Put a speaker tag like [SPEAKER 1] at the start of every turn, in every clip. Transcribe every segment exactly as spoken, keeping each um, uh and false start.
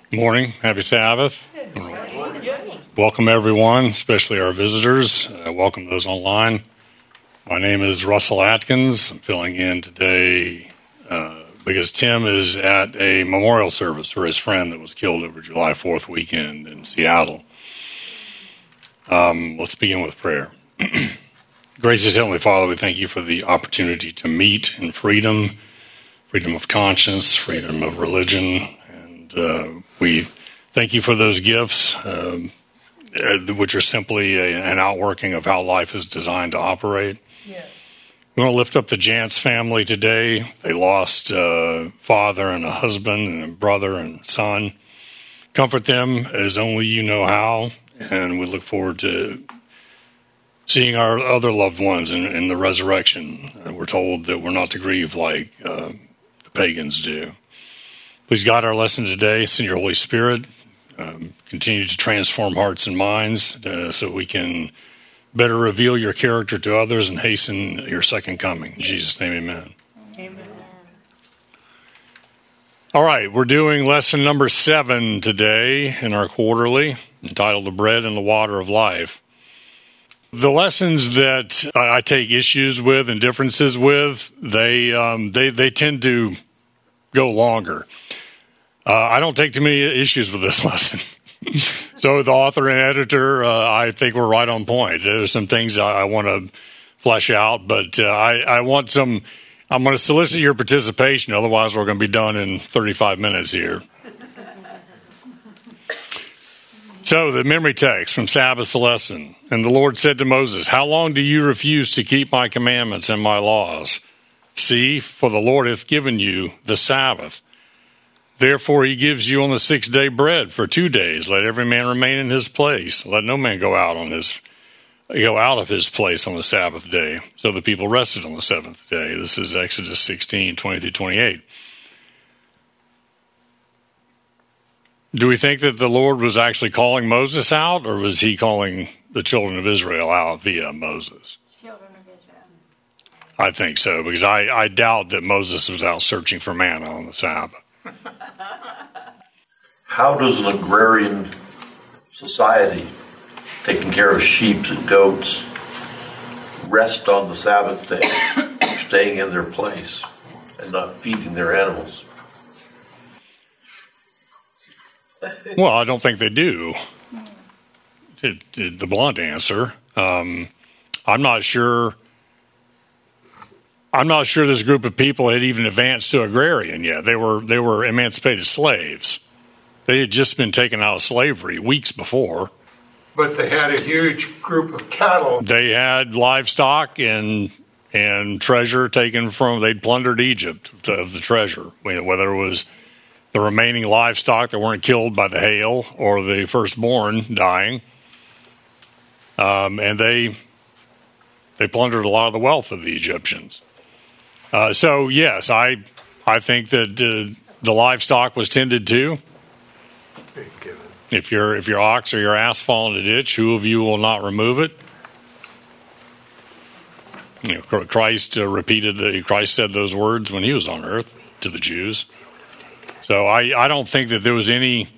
[SPEAKER 1] Good morning. Happy Sabbath. Welcome, everyone, especially our visitors. Uh, welcome those online. My name is Russell Atkins. I'm filling in today uh, because Tim is at a memorial service for his friend that was killed over July fourth weekend in Seattle. Um, let's begin with prayer. Gracious Heavenly Father, we thank you for the opportunity to meet in freedom, freedom of conscience, freedom of religion, and uh, we thank you for those gifts, um, which are simply a, an outworking of how life is designed to operate. Yeah. We want to lift up the Jantz family today. They lost a father and a husband and a brother and son. Comfort them as only you know how, and we look forward to seeing our other loved ones in, in the resurrection. We're told that we're not to grieve like uh, the pagans do. Please guide our lesson today. Send your Holy Spirit. Um, continue to transform hearts and minds uh, so we can better reveal your character to others and hasten your second coming. In Jesus' name, amen. Amen. All right, we're doing lesson number seven today in our quarterly, entitled The Bread and the Water of Life. The lessons that I take issues with and differences with, they um, they they tend to go longer. Uh, I don't take too many issues with this lesson. So the author and editor, uh, I think we're right on point. There's some things I, I want to flesh out, but uh, I, I want some, I'm going to solicit your participation. Otherwise, we're going to be done in thirty-five minutes here. So the memory text from Sabbath lesson. And the Lord said to Moses, how long do you refuse to keep my commandments and my laws? See, for the Lord hath given you the Sabbath. Therefore he gives you on the sixth day bread for two days. Let every man remain in his place. Let no man go out on his go out of his place on the Sabbath day. So the people rested on the seventh day. This is Exodus sixteen, twenty through twenty-eight. Do we think that the Lord was actually calling Moses out, or was he calling the children of Israel out via Moses?
[SPEAKER 2] Children of Israel.
[SPEAKER 1] I think so, because I, I doubt that Moses was out searching for manna on the Sabbath.
[SPEAKER 3] How does an agrarian society taking care of sheep and goats rest on the Sabbath day, staying in their place and not feeding their animals?
[SPEAKER 1] Well, I don't think they do. It, it, the blunt answer. Um, I'm not sure. I'm not sure this group of people had even advanced to agrarian yet. They were they were emancipated slaves. They had just been taken out of slavery weeks before.
[SPEAKER 4] But they had a huge group of cattle.
[SPEAKER 1] They had livestock and and treasure taken from. They'd plundered Egypt of the treasure, whether it was the remaining livestock that weren't killed by the hail or the firstborn dying. Um, and they they plundered a lot of the wealth of the Egyptians. Uh, so, yes, I I think that uh, the livestock was tended to. If your if your ox or your ass fall in a ditch, who of you will not remove it? You know, Christ uh, repeated the, Christ said those words when he was on earth to the Jews. So I, I don't think that there was any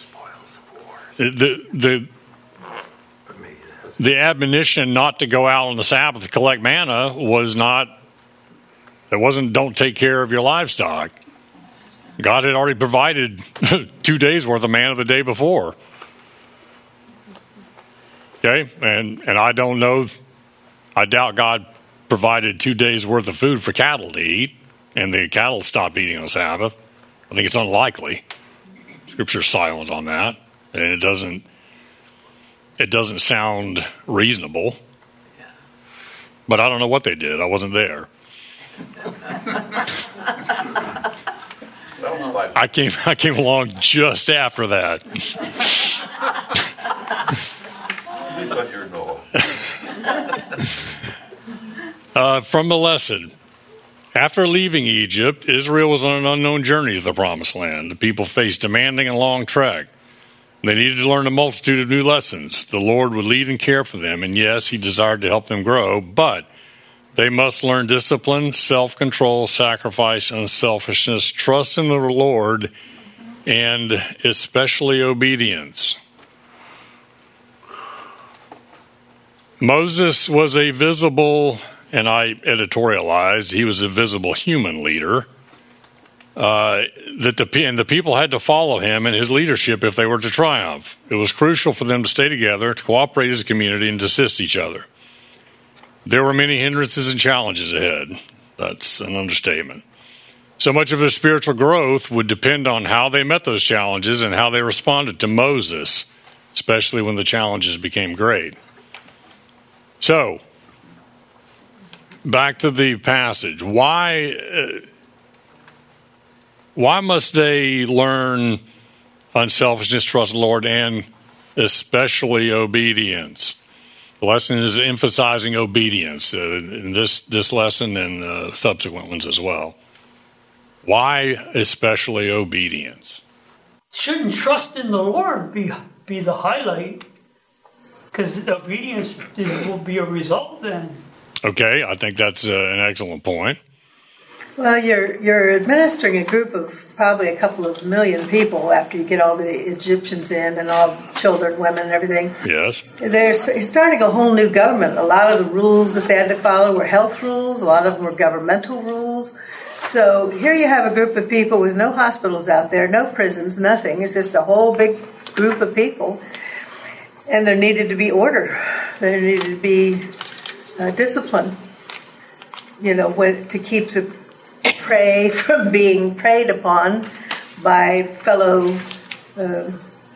[SPEAKER 1] the the the admonition not to go out on the Sabbath to collect manna was not. It wasn't, don't take care of your livestock. God had already provided two days' worth of manna the day before. Okay? And and I don't know, I doubt God provided two days' worth of food for cattle to eat, and the cattle stopped eating on Sabbath. I think it's unlikely. Scripture's silent on that, and it doesn't, it doesn't sound reasonable. But I don't know what they did. I wasn't there. I came I came along just after that. uh, from the lesson. After leaving Egypt, Israel was on an unknown journey to the Promised Land. The people faced demanding and long trek. They needed to learn a multitude of new lessons. The Lord would lead and care for them, and yes, he desired to help them grow, but they must learn discipline, self-control, sacrifice, unselfishness, trust in the Lord, and especially obedience. Moses was a visible, and I editorialized, he was a visible human leader. Uh, that the and the people had to follow him and his leadership if they were to triumph. It was crucial for them to stay together, to cooperate as a community, and to assist each other. There were many hindrances and challenges ahead. That's an understatement. So much of their spiritual growth would depend on how they met those challenges and how they responded to Moses, especially when the challenges became great. So, back to the passage. Why, uh, why must they learn unselfishness, trust in the Lord, and especially obedience? The lesson is emphasizing obedience uh, in this, this lesson and uh, subsequent ones as well. Why especially obedience?
[SPEAKER 2] Shouldn't trust in the Lord be be the highlight? Because obedience is, will be a result then.
[SPEAKER 1] Okay, I think that's uh, an excellent point.
[SPEAKER 5] Well, you're you're administering a group of probably a couple of million people after you get all the Egyptians in and all children, women, and everything.
[SPEAKER 1] Yes.
[SPEAKER 5] They're starting a whole new government. A lot of the rules that they had to follow were health rules. A lot of them were governmental rules. So here you have a group of people with no hospitals out there, no prisons, nothing. It's just a whole big group of people. And there needed to be order. There needed to be uh, discipline, you know, when, to keep the prey from being preyed upon by fellow uh,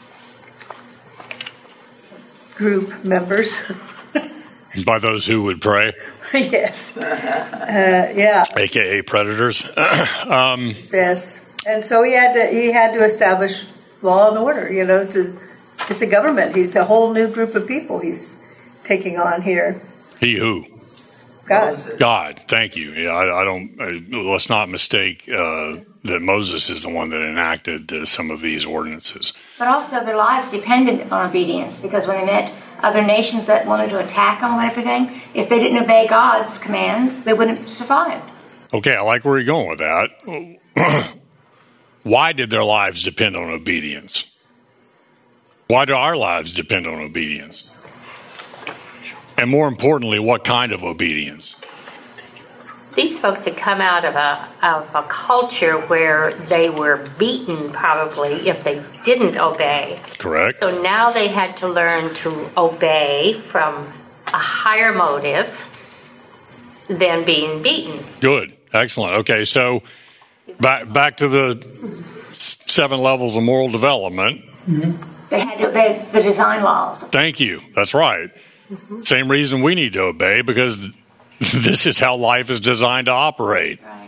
[SPEAKER 5] group members.
[SPEAKER 1] By those who would pray?
[SPEAKER 5] Yes. Uh, yeah.
[SPEAKER 1] A K A predators. um,
[SPEAKER 5] yes. And so he had to he had to establish law and order, you know, to it's a government. He's a whole new group of people he's taking on here.
[SPEAKER 1] He who?
[SPEAKER 5] God.
[SPEAKER 1] God, thank you. Yeah, I, I don't. I, let's not mistake uh, that Moses is the one that enacted uh, some of these ordinances.
[SPEAKER 6] But also, their lives depended on obedience, because when they met other nations that wanted to attack them and everything, if they didn't obey God's commands, they wouldn't survive.
[SPEAKER 1] Okay, I like where you're going with that. Why did their lives depend on obedience? Why do our lives depend on obedience? And more importantly, what kind of obedience?
[SPEAKER 7] These folks had come out of a, of a culture where they were beaten, probably, if they didn't obey.
[SPEAKER 1] Correct.
[SPEAKER 7] So now they had to learn to obey from a higher motive than being beaten.
[SPEAKER 1] Good. Excellent. Okay, so back, back to the seven levels of moral development.
[SPEAKER 6] Mm-hmm. They had to obey the design laws.
[SPEAKER 1] Thank you. That's right. Mm-hmm. Same reason we need to obey, because this is how life is designed to operate.
[SPEAKER 6] Right.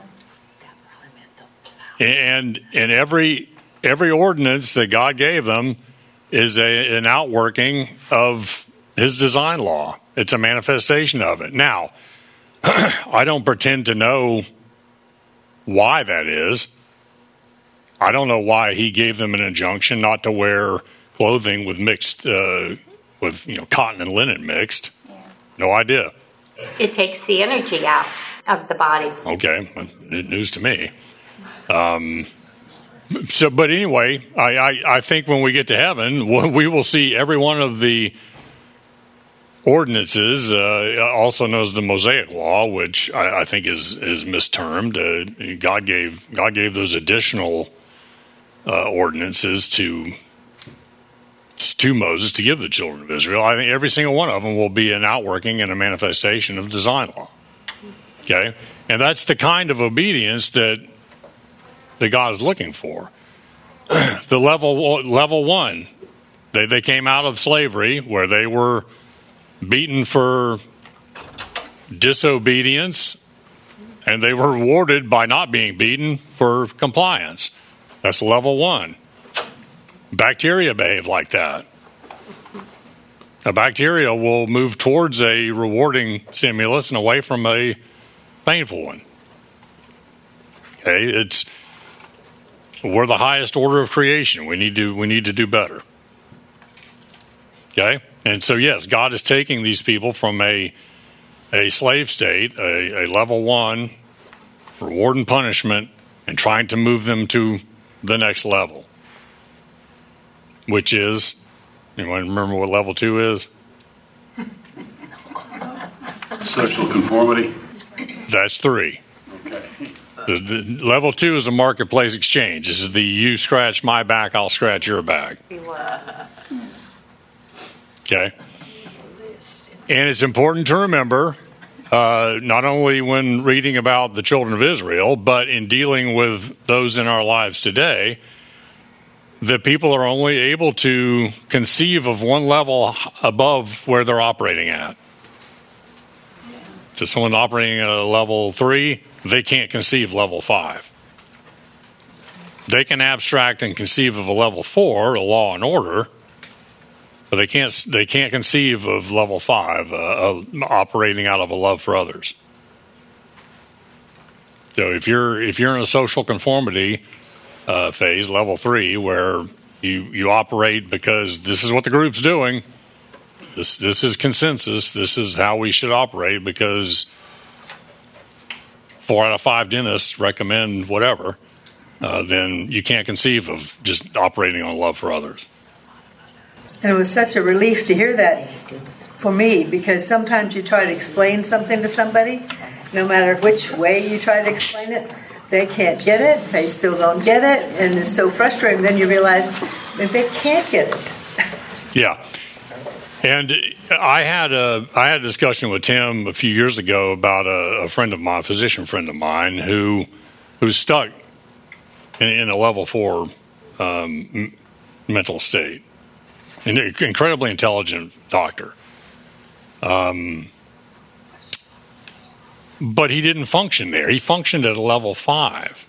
[SPEAKER 6] Yeah.
[SPEAKER 1] And and every every ordinance that God gave them is a, an outworking of His design law. It's a manifestation of it. Now, I don't pretend to know why that is. I don't know why He gave them an injunction not to wear clothing with mixed, uh, with you know, cotton and linen mixed. Yeah. No idea.
[SPEAKER 7] It takes the energy out of the body.
[SPEAKER 1] Okay, news to me. Um, so, but anyway, I, I, I think when we get to heaven, we will see every one of the ordinances, uh, also known as the Mosaic Law, which I, I think is is mistermed. Uh, God gave God gave those additional uh, ordinances to to Moses to give the children of Israel. I think every single one of them will be an outworking and a manifestation of design law. Okay? And that's the kind of obedience that that God is looking for. The level level one, they, they came out of slavery where they were beaten for disobedience, and they were rewarded by not being beaten for compliance. That's level one. Bacteria behave like that. A bacteria will move towards a rewarding stimulus and away from a painful one. Okay, it's we're the highest order of creation. We need to we need to do better. Okay, and so yes, God is taking these people from a a slave state, a, a level one reward and punishment, and trying to move them to the next level, which is, anyone remember what level two is?
[SPEAKER 8] Social conformity.
[SPEAKER 1] That's three.
[SPEAKER 8] Okay.
[SPEAKER 1] The, the, level two is a marketplace exchange. This is the you scratch my back, I'll scratch your back. Okay. And it's important to remember, uh, not only when reading about the children of Israel, but in dealing with those in our lives today, that people are only able to conceive of one level above where they're operating at. So someone operating at a level three, they can't conceive level five. They can abstract and conceive of a level four, a law and order, but they can't. They can't conceive of level five, uh, uh, operating out of a love for others. So if you're if you're in a social conformity uh, phase, level three, where you you operate because this is what the group's doing. This this is consensus. This is how we should operate because four out of five dentists recommend whatever. Uh, then you can't conceive of just operating on love for others.
[SPEAKER 5] And it was such a relief to hear that for me, because sometimes you try to explain something to somebody, no matter which way you try to explain it, they can't get it. They still don't get it, and it's so frustrating. Then you realize that they can't get it.
[SPEAKER 1] Yeah. And I had a I had a discussion with Tim a few years ago about a, a friend of mine, a physician friend of mine, who who's stuck in, in a level four um, mental state. An incredibly intelligent doctor, um, but he didn't function there. He functioned at a level five.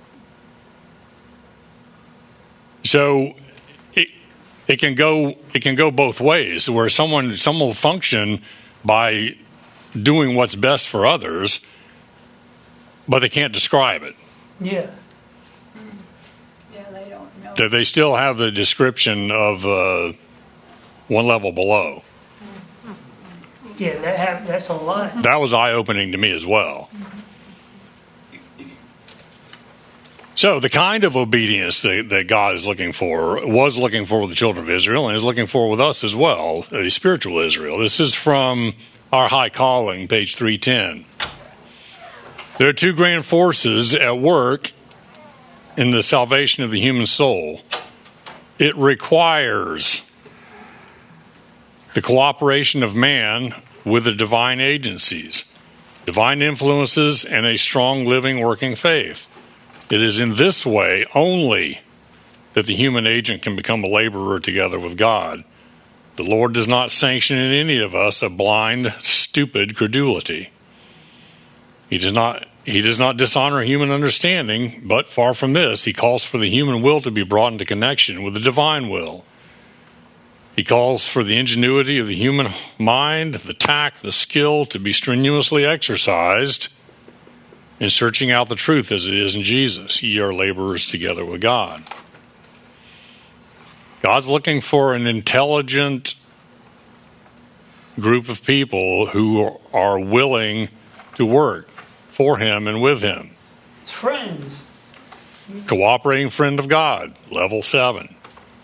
[SPEAKER 1] So. It can go. It can go both ways. Where someone someone will function by doing what's best for others, but they can't describe it.
[SPEAKER 2] Yeah.
[SPEAKER 9] Yeah, they don't know.
[SPEAKER 1] That they still have the description of uh, one level below.
[SPEAKER 2] Yeah, that have, that's a lot.
[SPEAKER 1] That was eye-opening to me as well. So the kind of obedience that, that God is looking for, was looking for with the children of Israel, and is looking for with us as well, a spiritual Israel. This is from our High Calling, page three ten. There are two grand forces at work in the salvation of the human soul. It requires the cooperation of man with the divine agencies, divine influences, and a strong, living, working faith. It is in this way only that the human agent can become a laborer together with God. The Lord does not sanction in any of us a blind, stupid credulity. He does not he does not dishonor human understanding, but far from this, he calls for the human will to be brought into connection with the divine will. He calls for the ingenuity of the human mind, the tact, the skill to be strenuously exercised in searching out the truth as it is in Jesus. Ye are laborers together with God. God's looking for an intelligent group of people who are willing to work for him and with him.
[SPEAKER 2] Friends.
[SPEAKER 1] Cooperating friend of God, level seven.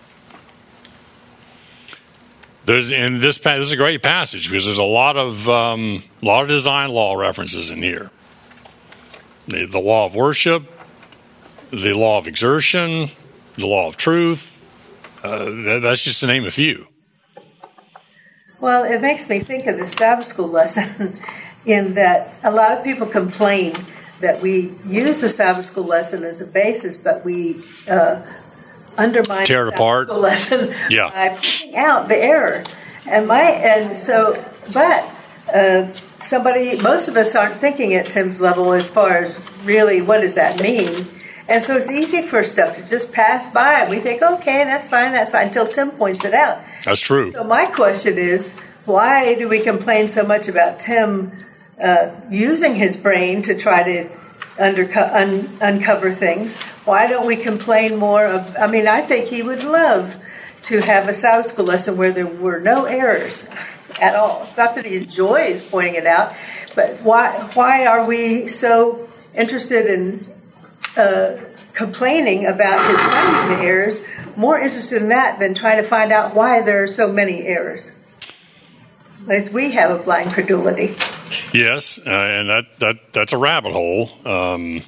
[SPEAKER 1] There's in this this is a great passage because there's a lot of um, a lot of design law references in here. The, the law of worship, the law of exertion, the law of truth. Uh, that, that's just to name a few.
[SPEAKER 5] Well, it makes me think of the Sabbath school lesson in that a lot of people complain that we use the Sabbath school lesson as a basis, but we uh, undermine
[SPEAKER 1] Tear it
[SPEAKER 5] the
[SPEAKER 1] apart.
[SPEAKER 5] Sabbath school lesson
[SPEAKER 1] Yeah.
[SPEAKER 5] by pointing out the error. And my and so, but uh, somebody, most of us aren't thinking at Tim's level as far as really what does that mean. And so it's easy for stuff to just pass by. We think, okay, that's fine, that's fine, until Tim points it out.
[SPEAKER 1] That's true.
[SPEAKER 5] So my question is, why do we complain so much about Tim uh, using his brain to try to underco- un- uncover things? Why don't we complain more of, I mean, I think he would love to have a Sabbath school lesson where there were no errors at all. It's not that he enjoys pointing it out, but why why are we so interested in uh, complaining about his finding the errors, more interested in that than trying to find out why there are so many errors. At least we have a blind credulity.
[SPEAKER 1] Yes, uh, and that, that that's a rabbit hole. Um,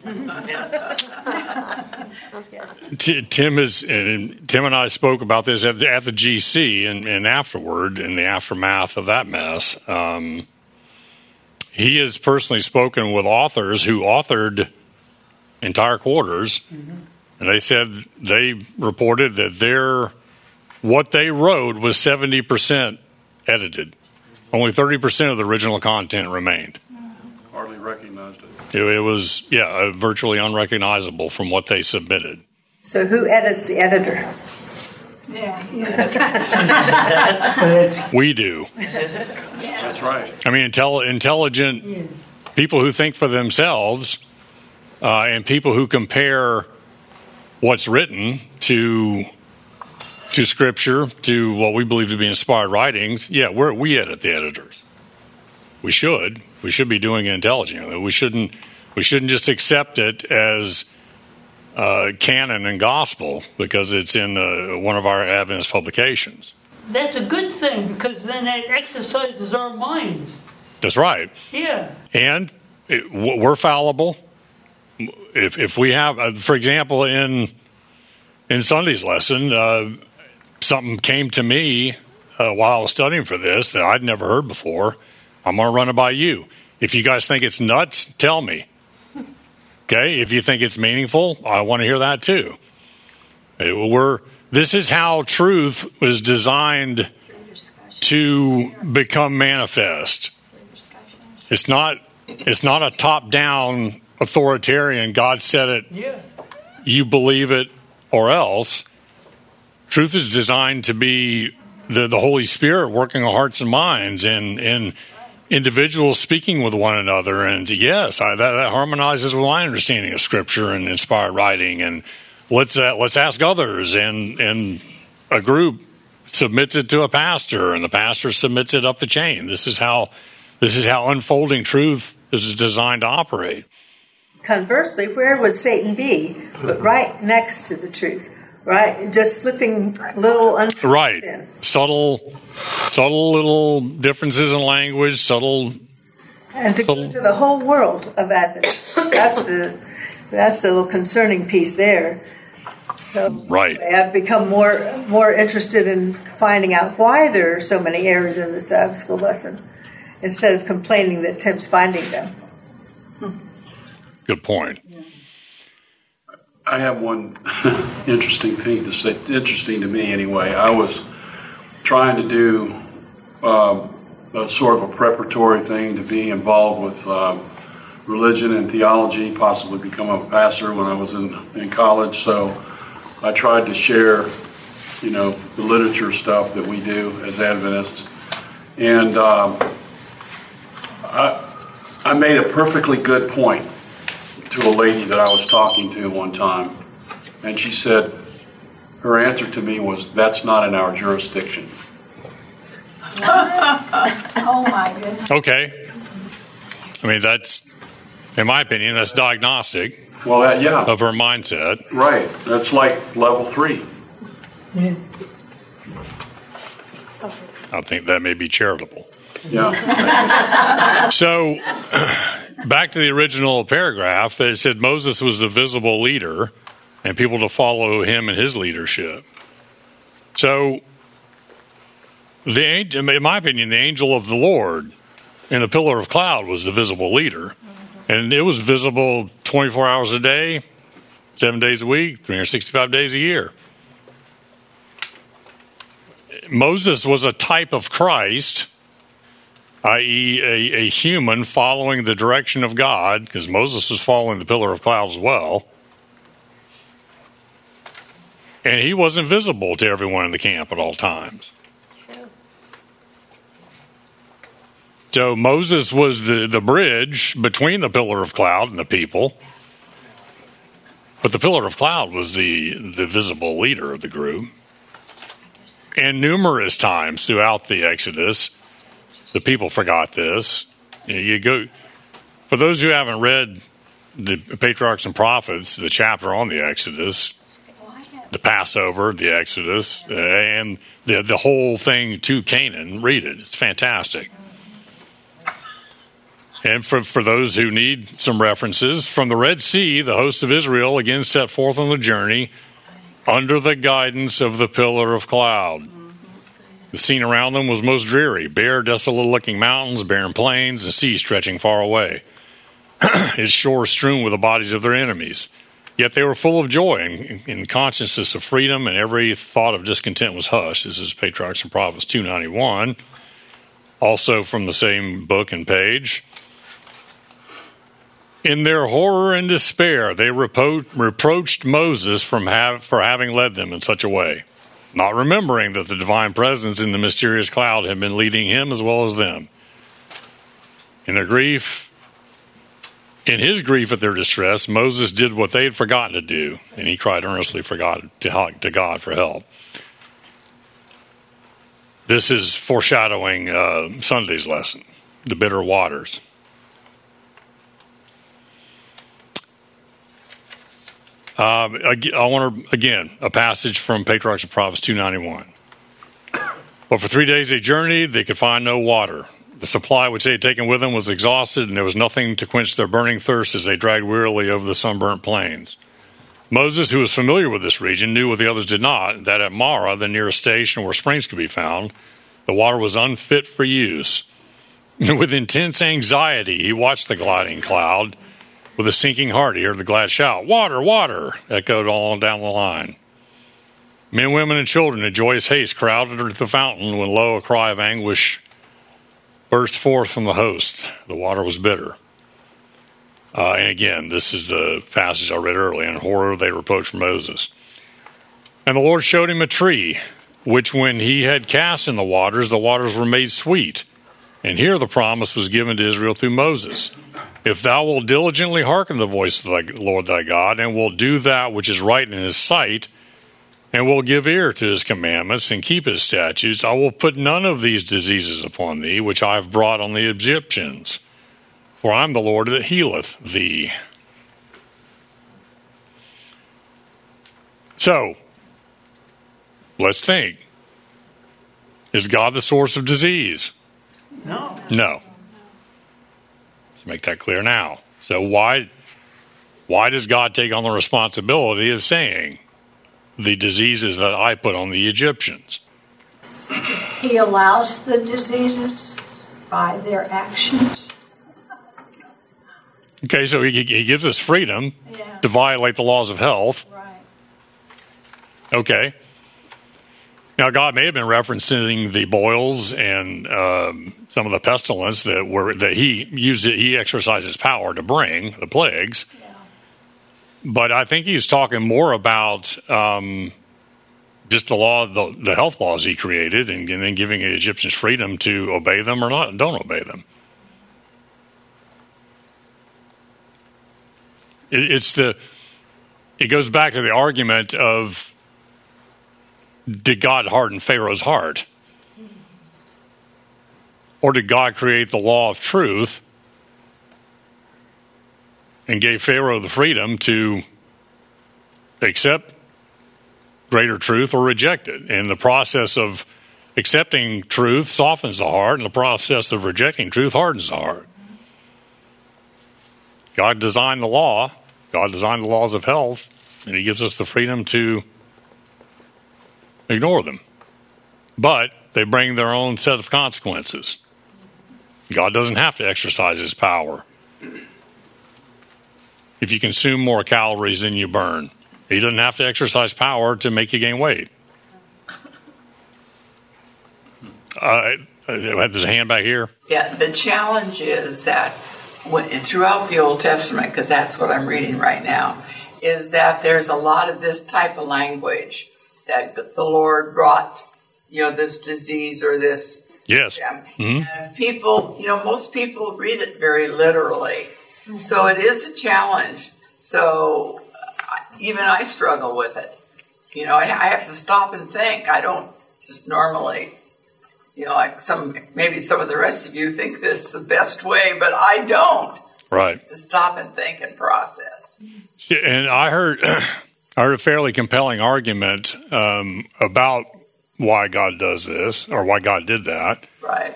[SPEAKER 1] T- Tim is and Tim and I spoke about this at the, at the G C and, and afterward in the aftermath of that mess. Um, he has personally spoken with authors who authored entire quarters, mm-hmm. and they said they reported that their what they wrote was seventy percent edited. Only thirty percent of the original content remained.
[SPEAKER 8] Hardly recognized it.
[SPEAKER 1] It, it was, yeah, uh, virtually unrecognizable from what they submitted.
[SPEAKER 5] So who edits the editor?
[SPEAKER 9] Yeah.
[SPEAKER 1] We do.
[SPEAKER 8] That's right.
[SPEAKER 1] I mean, intel- intelligent people who think for themselves uh, and people who compare what's written to to Scripture, to what we believe to be inspired writings. Yeah, we're, we edit the editors. We should. We should be doing it intelligently. We shouldn't. We shouldn't just accept it as uh, canon and gospel because it's in uh, one of our Adventist publications.
[SPEAKER 2] That's a good thing because then it exercises our minds.
[SPEAKER 1] That's right.
[SPEAKER 2] Yeah.
[SPEAKER 1] And it, we're fallible. If if we have, uh, for example, in in Sunday's lesson, uh, something came to me uh, while I was studying for this that I'd never heard before. I'm going to run it by you. If you guys think it's nuts, tell me. Okay? If you think it's meaningful, I want to hear that too. We're, this is how truth was designed to become manifest. It's not, it's not a top-down authoritarian, God said it,
[SPEAKER 2] yeah.
[SPEAKER 1] You believe it or else. Truth is designed to be the, the Holy Spirit working on hearts and minds and, and individuals speaking with one another. And yes, I, that, that harmonizes with my understanding of Scripture and inspired writing. And let's uh, let's ask others. And, and a group submits it to a pastor, and the pastor submits it up the chain. This is how this is how unfolding truth is designed to operate.
[SPEAKER 5] Conversely, where would Satan be? But right next to the truth. Right, just slipping little untruths
[SPEAKER 1] right.
[SPEAKER 5] in.
[SPEAKER 1] Subtle, subtle little differences in language, subtle.
[SPEAKER 5] And to
[SPEAKER 1] subtle.
[SPEAKER 5] go to the whole world of Advent. That's the that's the little concerning piece there. So
[SPEAKER 1] right.
[SPEAKER 5] I've become more more interested in finding out why there are so many errors in the Sabbath school lesson, instead of complaining that Tim's finding them.
[SPEAKER 1] Good point.
[SPEAKER 8] I have one interesting thing to say, interesting to me anyway. I was trying to do um, a sort of a preparatory thing to be involved with um, religion and theology, possibly become a pastor when I was in, in college. So I tried to share, you know, the literature stuff that we do as Adventists. And um, I, I made a perfectly good point to a lady that I was talking to one time, and she said, her answer to me was, that's not in our jurisdiction.
[SPEAKER 9] Oh my goodness.
[SPEAKER 1] Okay. I mean, that's, in my opinion, that's diagnostic.
[SPEAKER 8] Well, that, yeah.
[SPEAKER 1] Of her mindset.
[SPEAKER 8] Right. That's like level three.
[SPEAKER 2] Yeah.
[SPEAKER 1] I think that may be charitable.
[SPEAKER 8] Yeah.
[SPEAKER 1] So, back to the original paragraph, it said Moses was the visible leader and people to follow him in his leadership. So, the in my opinion, the angel of the Lord in the pillar of cloud was the visible leader. And it was visible twenty-four hours a day, seven days a week, three hundred sixty-five days a year. Moses was a type of Christ, that is a, a human following the direction of God, because Moses was following the pillar of cloud as well. And he wasn't visible to everyone in the camp at all times. So Moses was the, the bridge between the pillar of cloud and the people. But the pillar of cloud was the, the visible leader of the group. And numerous times throughout the Exodus, the people forgot this. You, know, you go, for those who haven't read the Patriarchs and Prophets, the chapter on the Exodus, the Passover, the Exodus, uh, and the the whole thing to Canaan. Read it; it's fantastic. And for for those who need some references, from the Red Sea, the host of Israel again set forth on the journey under the guidance of the pillar of cloud. The scene around them was most dreary: bare, desolate-looking mountains, barren plains, and sea stretching far away. Its shores strewn with the bodies of their enemies. Yet they were full of joy and, and consciousness of freedom, and every thought of discontent was hushed. This is Patriarchs and Prophets two ninety-one, also from the same book and page. In their horror and despair, they repro- reproached Moses from have, for having led them in such a way, not remembering that the divine presence in the mysterious cloud had been leading him as well as them. In their grief, in his grief at their distress, Moses did what they had forgotten to do, and he cried earnestly for God, to, to God for help. This is foreshadowing uh, Sunday's lesson, the bitter waters. Uh, I want to, again, a passage from Patriarchs and Prophets two ninety-one. But for three days they journeyed, they could find no water. The supply which they had taken with them was exhausted, and there was nothing to quench their burning thirst as they dragged wearily over the sunburnt plains. Moses, who was familiar with this region, knew what the others did not, that at Marah, the nearest station where springs could be found, the water was unfit for use. With intense anxiety, he watched the gliding cloud. With a sinking heart, he heard the glad shout, "Water, water!" echoed all down the line. Men, women, and children in joyous haste crowded at the fountain when, lo, a cry of anguish burst forth from the host. The water was bitter. Uh, and again, this is the passage I read earlier. In horror, they reproached Moses. And the Lord showed him a tree, which when he had cast in the waters, the waters were made sweet. And here the promise was given to Israel through Moses. If thou wilt diligently hearken to the voice of thy Lord thy God, and wilt do that which is right in his sight, and will give ear to his commandments, and keep his statutes, I will put none of these diseases upon thee, which I have brought on the Egyptians. For I am the Lord that healeth thee. So, let's think. Is God the source of disease?
[SPEAKER 2] No.
[SPEAKER 1] No. Let's make that clear now. So why, why does God take on the responsibility of saying the diseases that I put on the Egyptians?
[SPEAKER 9] He allows the diseases by their actions.
[SPEAKER 1] Okay, so he, he gives us freedom
[SPEAKER 9] Yeah.
[SPEAKER 1] to violate the laws of health.
[SPEAKER 9] Right.
[SPEAKER 1] Okay. Now, God may have been referencing the boils and um, some of the pestilence that were that he used. It, he exercised his power to bring the plagues.
[SPEAKER 9] Yeah.
[SPEAKER 1] But I think he's talking more about um, just the law, the, the health laws he created, and, and then giving the Egyptians freedom to obey them or not, don't obey them. It, it's the. It goes back to the argument of, did God harden Pharaoh's heart? Or did God create the law of truth and gave Pharaoh the freedom to accept greater truth or reject it? And the process of accepting truth softens the heart, and the process of rejecting truth hardens the heart. God designed the law. God designed the laws of health, and he gives us the freedom to ignore them. But they bring their own set of consequences. God doesn't have to exercise his power. If you consume more calories than you burn, he doesn't have to exercise power to make you gain weight. Uh, there's a hand back here.
[SPEAKER 10] Yeah, the challenge is that when, throughout the Old Testament, because that's what I'm reading right now, is that there's a lot of this type of language that the Lord brought, you know, this disease or this.
[SPEAKER 1] Yes.
[SPEAKER 10] Yeah.
[SPEAKER 1] Mm-hmm.
[SPEAKER 10] And people, you know, most people read it very literally. Mm-hmm. So it is a challenge. So even I struggle with it. You know, I, I have to stop and think. I don't just normally, you know, like some, maybe some of the rest of you think this is the best way, but I don't.
[SPEAKER 1] Right.
[SPEAKER 10] To stop and think and process.
[SPEAKER 1] And I heard, I heard a fairly compelling argument um, about why God does this, or why God did that.
[SPEAKER 10] Right.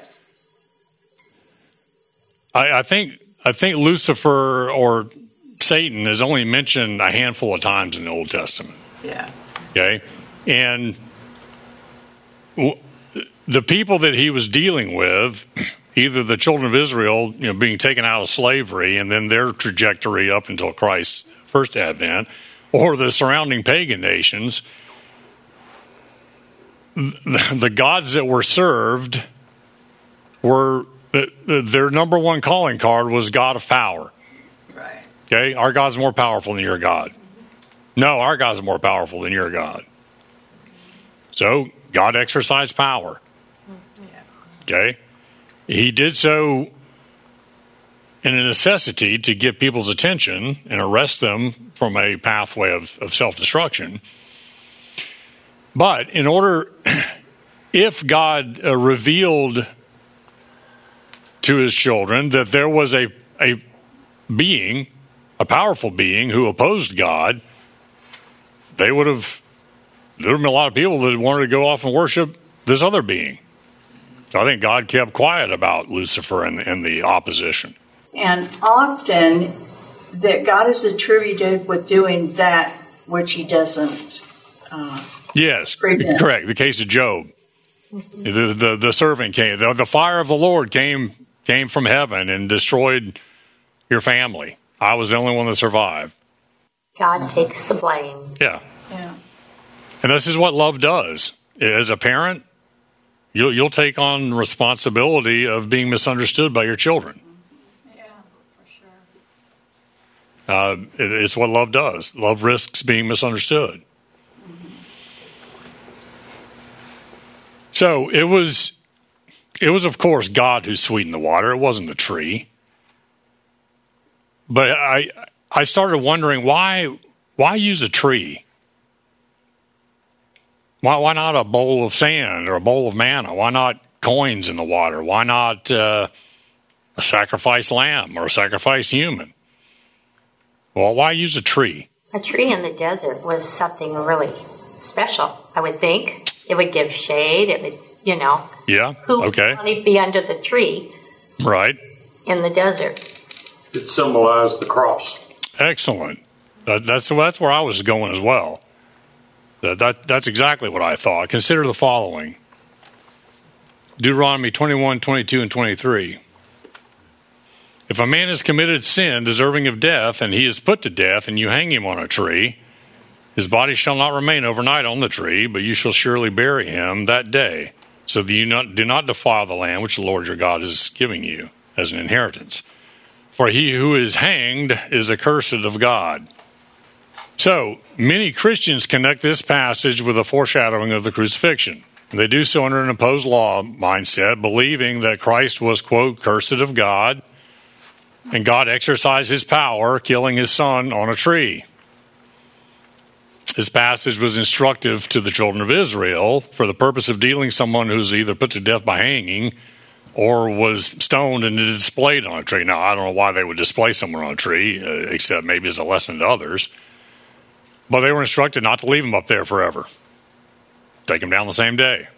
[SPEAKER 1] I, I think I think Lucifer or Satan is only mentioned a handful of times in the Old Testament.
[SPEAKER 10] Yeah.
[SPEAKER 1] Okay, and w- the people that he was dealing with, either the children of Israel, you know, being taken out of slavery, and then their trajectory up until Christ's first advent, or the surrounding pagan nations, the, the gods that were served were the, the, their number one calling card was God of power.
[SPEAKER 10] Right.
[SPEAKER 1] Okay, our God's more powerful than your God. No, our God's more powerful than your God. So God exercised power. Okay, he did so in a necessity to get people's attention and arrest them from a pathway of, of self-destruction. But in order, if God uh, revealed to his children that there was a, a being, a powerful being who opposed God, they would have, there would have been a lot of people that wanted to go off and worship this other being. So I think God kept quiet about Lucifer and, and the opposition.
[SPEAKER 9] And often that God is attributed with doing that which he doesn't. Uh,
[SPEAKER 1] yes, correct. The case of Job. The, the, the servant came. The, the fire of the Lord came came from heaven and destroyed your family. I was the only one that survived.
[SPEAKER 7] God takes the blame.
[SPEAKER 1] Yeah.
[SPEAKER 9] Yeah.
[SPEAKER 1] And this is what love does. As a parent, you'll, you'll take on responsibility of being misunderstood by your children.
[SPEAKER 9] Yeah, for sure.
[SPEAKER 1] Uh, it, it's what love does. Love risks being misunderstood. Mm-hmm. So it was, it was of course God who sweetened the water. It wasn't the tree. But I, I started wondering why, why use a tree? Why, why not a bowl of sand or a bowl of manna? Why not coins in the water? Why not uh, a sacrificed lamb or a sacrificed human? Well, why use a tree?
[SPEAKER 7] A tree in the desert was something really special, I would think. It would give shade. It would, you know.
[SPEAKER 1] Yeah,
[SPEAKER 7] who
[SPEAKER 1] okay.
[SPEAKER 7] would want to be under the tree?
[SPEAKER 1] Right.
[SPEAKER 7] In the desert.
[SPEAKER 8] It symbolized the cross.
[SPEAKER 1] Excellent. That, that's, that's where I was going as well. That, that That's exactly what I thought. Consider the following. Deuteronomy twenty-one, twenty-two, and twenty-three. If a man has committed sin deserving of death, and he is put to death, and you hang him on a tree, his body shall not remain overnight on the tree, but you shall surely bury him that day, so that you not, do not defile the land which the Lord your God is giving you as an inheritance. For he who is hanged is accursed of God. So, many Christians connect this passage with a foreshadowing of the crucifixion. They do so under an opposed law mindset, believing that Christ was, quote, cursed of God, and God exercised his power, killing his son on a tree. This passage was instructive to the children of Israel for the purpose of dealing someone who's either put to death by hanging or was stoned and displayed on a tree. Now, I don't know why they would display someone on a tree, uh, except maybe as a lesson to others. But they were instructed not to leave him up there forever. Take him down the same day.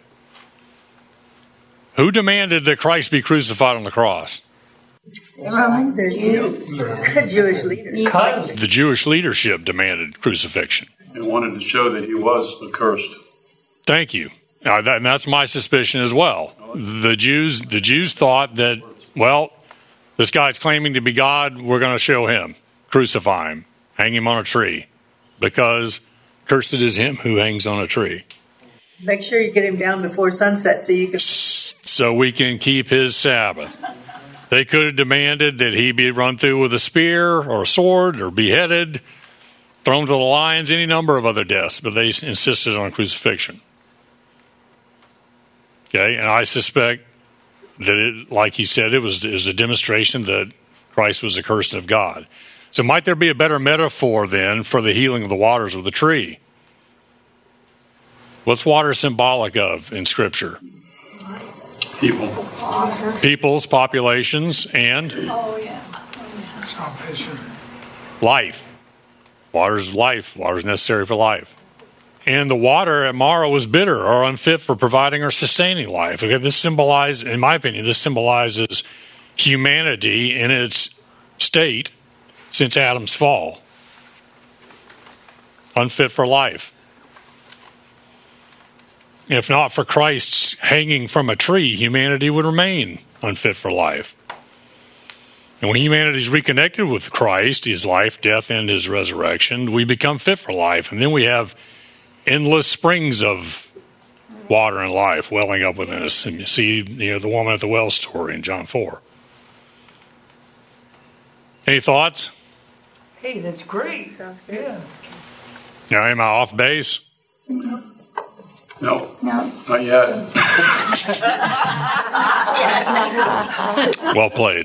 [SPEAKER 1] Who demanded that Christ be crucified on the cross?
[SPEAKER 5] The Jews. The Jewish leaders.
[SPEAKER 1] The Jewish leadership demanded crucifixion.
[SPEAKER 8] They wanted to show that he was accursed.
[SPEAKER 1] Thank you. Uh, that, and that's my suspicion as well. The Jews, the Jews thought that, well, this guy's claiming to be God. We're going to show him, crucify him, hang him on a tree, because cursed is him who hangs on a tree.
[SPEAKER 5] Make sure you get him down before sunset so you can.
[SPEAKER 1] So we can keep his Sabbath. They could have demanded that he be run through with a spear or a sword or beheaded, thrown to the lions, any number of other deaths, but they insisted on crucifixion. Okay, and I suspect that, it, like he said, it was, it was a demonstration that Christ was accursed of God. So might there be a better metaphor then for the healing of the waters of the tree? What's water symbolic of in Scripture?
[SPEAKER 8] People.
[SPEAKER 1] Peoples, populations, and
[SPEAKER 9] Oh, yeah.
[SPEAKER 4] Salvation.
[SPEAKER 1] Life. Water's life. Water's necessary for life. And the water at Mara was bitter or unfit for providing or sustaining life. Okay, this symbolizes, in my opinion, this symbolizes humanity in its state since Adam's fall. Unfit for life. If not for Christ's hanging from a tree, humanity would remain unfit for life. And when humanity is reconnected with Christ, his life, death, and his resurrection, we become fit for life. And then we have endless springs of water and life welling up within us. And you see, you know, the woman at the well story in John four. Any thoughts?
[SPEAKER 2] Hey, that's great.
[SPEAKER 5] Sounds good.
[SPEAKER 2] Yeah.
[SPEAKER 1] Now, am I off base?
[SPEAKER 8] No,
[SPEAKER 6] No.
[SPEAKER 8] not yet.
[SPEAKER 1] Well played.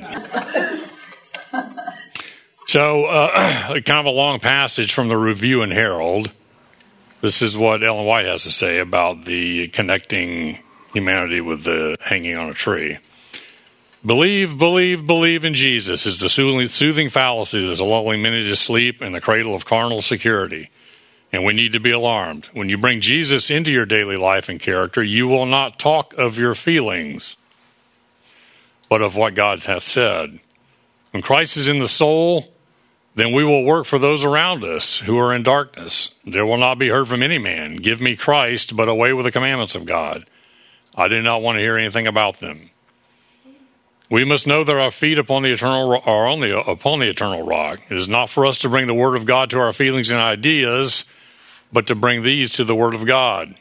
[SPEAKER 1] So, uh, kind of a long passage from the Review and Herald. This is what Ellen White has to say about the connecting humanity with the hanging on a tree. Believe, believe, believe in Jesus is the soothing, soothing fallacy that's lulling many to sleep in the cradle of carnal security. And we need to be alarmed. When you bring Jesus into your daily life and character, you will not talk of your feelings, but of what God hath said. When Christ is in the soul, then we will work for those around us who are in darkness. There will not be heard from any man, give me Christ, but away with the commandments of God. I do not want to hear anything about them. We must know that our feet upon the eternal are only upon the eternal rock. It is not for us to bring the word of God to our feelings and ideas, but to bring these to the word of God.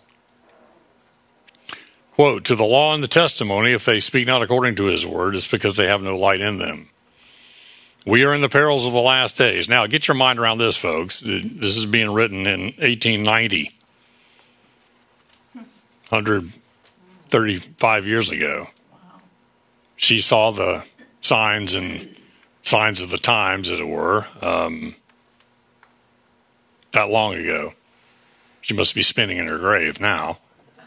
[SPEAKER 1] Quote, to the law and the testimony, if they speak not according to his word, it's because they have no light in them. We are in the perils of the last days. Now, get your mind around this, folks. This is being written in eighteen ninety, one hundred thirty-five years ago. She saw the signs and signs of the times, as it were, um, that long ago. She must be spinning in her grave now.